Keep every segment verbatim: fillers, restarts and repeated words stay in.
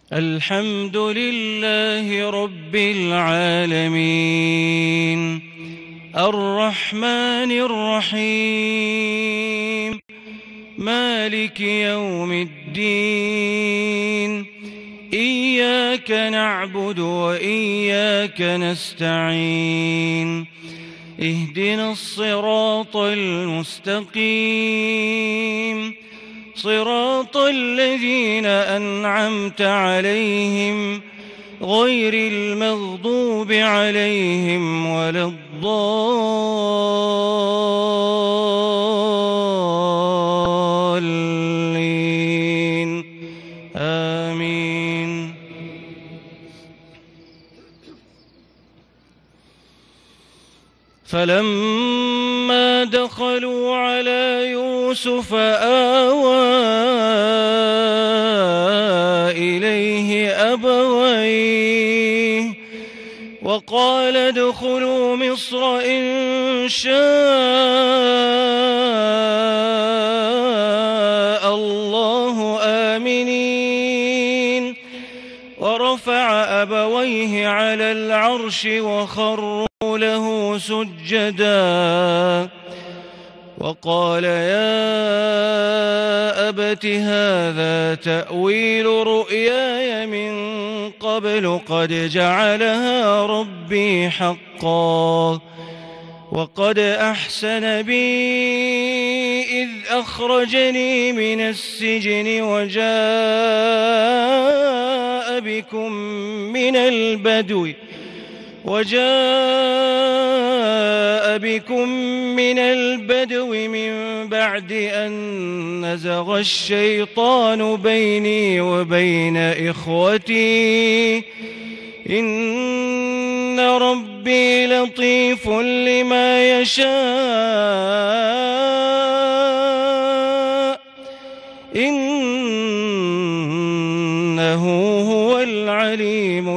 الحمد لله رب العالمين الرحمن الرحيم مالك يوم الدين إياك نعبد وإياك نستعين اهدنا الصراط المستقيم صراط الذين أنعمت عليهم غير المغضوب عليهم ولا الضالين آمين. فلما دخلوا على يوسف آوى إليه أبويه وقال ادخلوا مصر إن شاء الله آمنين ورفع أبويه على العرش وخروا له سجدا وقال يا أبت هذا تأويل رؤياي من قبل قد جعلها ربي حقا وقد أحسن بي إذ أخرجني من السجن وجاء بكم من البدو وجاء بكم من البدو من بعد أن نزغ الشيطان بيني وبين إخوتي إن ربي لطيف لما يشاء إنه هو العليم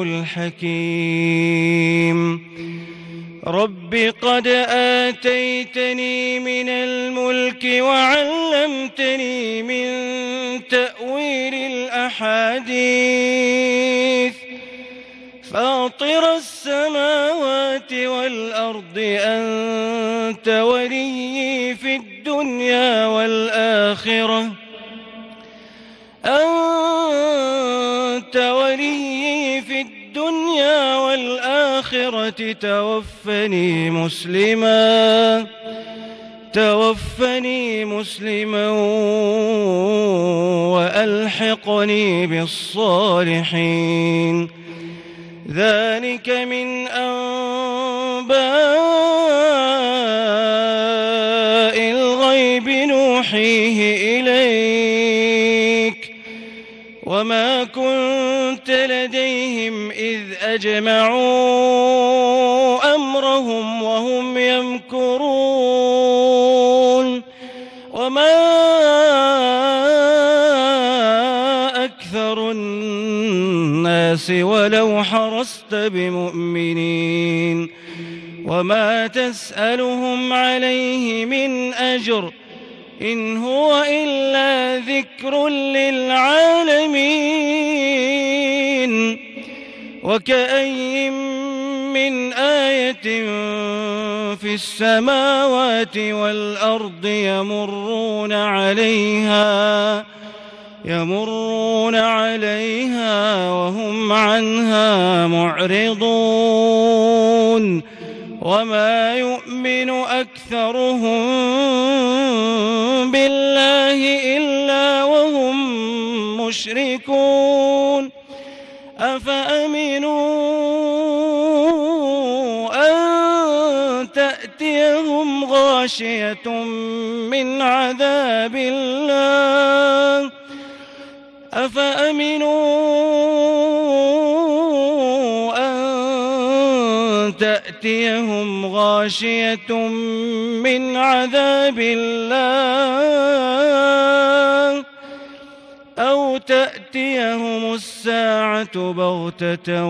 الحكيم. رب قد آتيتني من الملك وعلمتني من تأويل الأحاديث فاطر السماوات والأرض أنت ولي في الدنيا والآخرة أنت ولي في الدنيا والآخرة توفني مسلما توفني مسلما وألحقني بالصالحين. ذلك من أنباء الغيب نوحيه إليك وما كنت لديهم إذ أجمعوا أمرهم وهم يمكرون وما أكثر الناس ولو حرصت بمؤمنين وما تسألهم عليه من أجر إن هو إلا ذكر للعالمين. وكأي من آية في السماوات والأرض يمرون عليها يمرون عليها وهم عنها معرضون وما يؤمن أكثرهم بالله إلا وهم مشركون. أفأمنوا أن تأتيهم غاشية من عذاب الله أفأمنوا أن تأتيهم غاشية من عذاب الله أو تأتيهم الساعة بغتة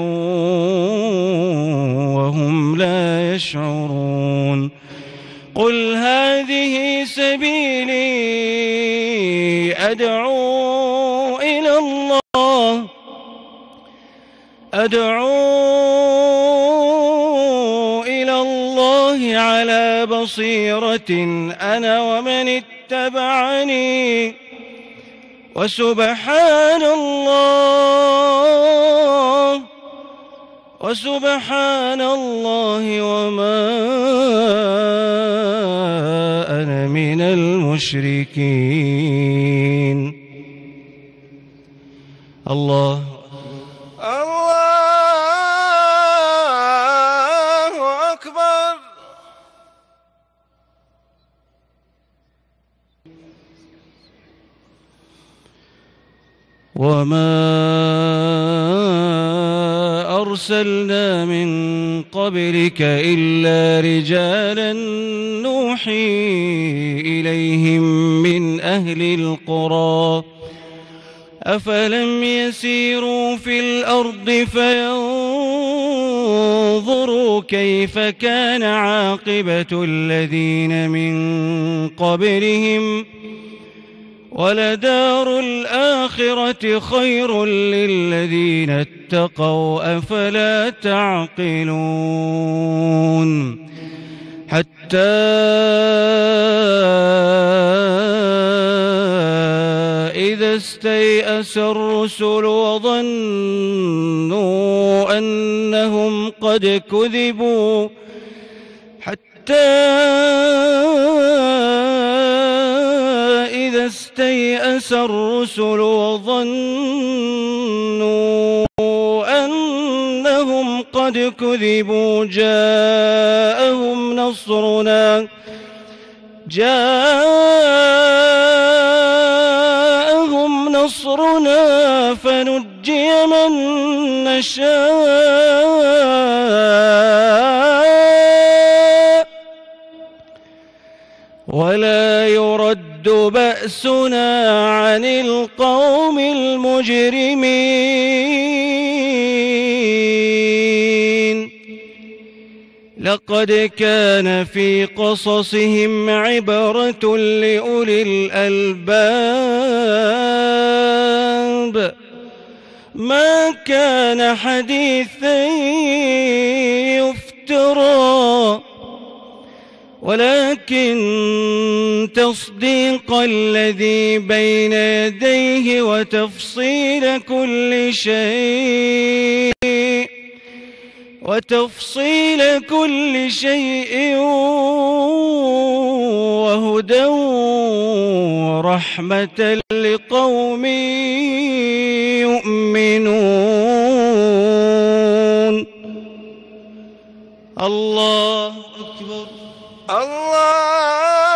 وهم لا يشعرون. قل هذه سبيلي أدعو إلى الله أدعو إلى الله على بصيرة أنا ومن اتبعني وسبحان الله وسبحان الله وما أنا من المشركين. الله الله أكبر. وما أرسلنا من قبلك إلا رجالا نوحي إليهم من أهل القرى أفلم يسيروا في الأرض فينظروا كيف كان عاقبة الذين من قبلهم ولدار الآخرة خير للذين اتقوا أفلا تعقلون. حتى إذا استيأس الرسل وظنوا أنهم قد كذبوا حتى إذا استيأس الرسل وظنوا أنهم قد كذبوا جاءهم نصرنا جاءهم نصرنا فنجي من نشاء ولا يرد بأسنا عن القوم المجرمين. لقد كان في قصصهم عبرة لأولي الألباب ما كان حديثا يفترى ولكن تصديق الذي بين يديه وتفصيل كل شيء وتفصيل كل شيء وهدى ورحمة لقوم يؤمنون. الله أكبر. الله